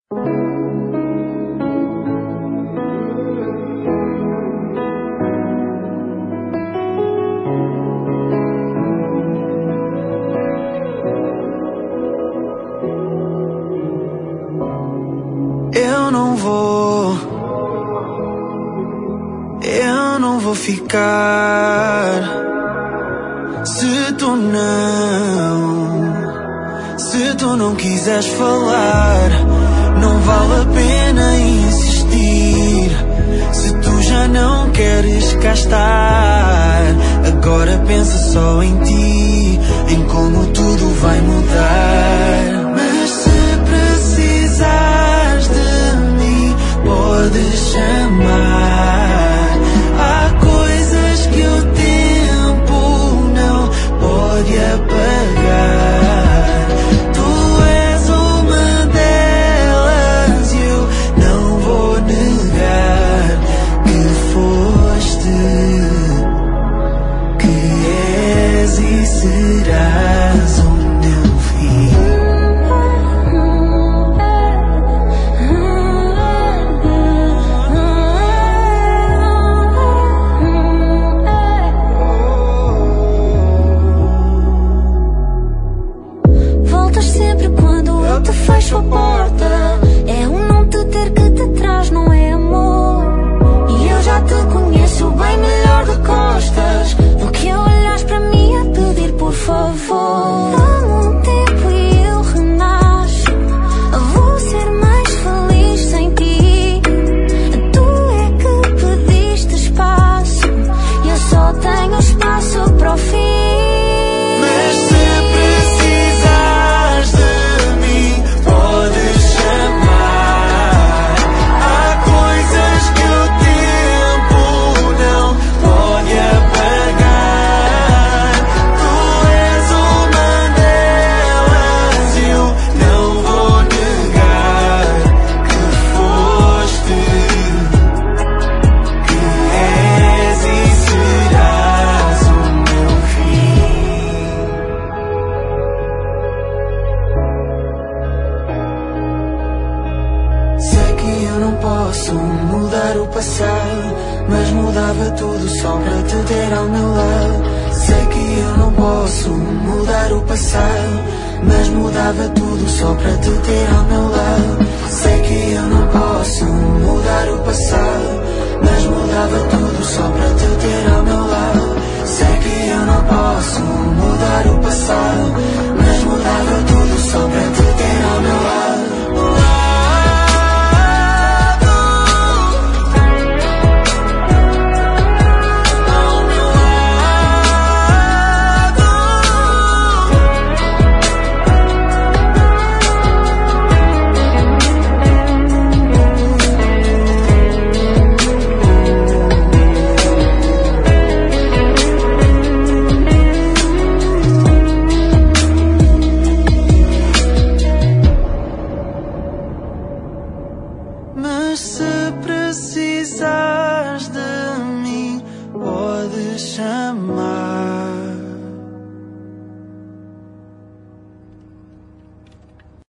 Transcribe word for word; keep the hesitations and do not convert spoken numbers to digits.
Eu não vou, eu não vou ficar. Se tu não, se tu não quiseres falar, não vale a pena insistir. Se tu já não queres cá estar, agora pensa só em ti, em como tudo vai mudar. Mas se precisares de mim, podes chamar. Há coisas que o tempo não pode apagar. Tu és uma delas e eu não vou negar que foste, que és e serás o meu fim. Sempre quando eu te fecho a porta, é um não te ter que te traz, não é amor. E eu já te conheço bem melhor de costas do que olhas para mim a pedir por favor. Dá-me um tempo e eu renasço, vou ser mais feliz sem ti. Tu é que pediste espaço e eu só tenho espaço para o fim. Mas mudava tudo só para te ter ao meu lado. Sei que eu não posso mudar o passado, mas mudava tudo só para te ter ao meu lado. Sei que eu não posso mudar o passado, mas mudava tudo só para te ter ao meu lado. Sei que eu não posso mudar o passado, mas mudava tudo só para te ter ao meu lado. Mas se precisares de mim, podes chamar.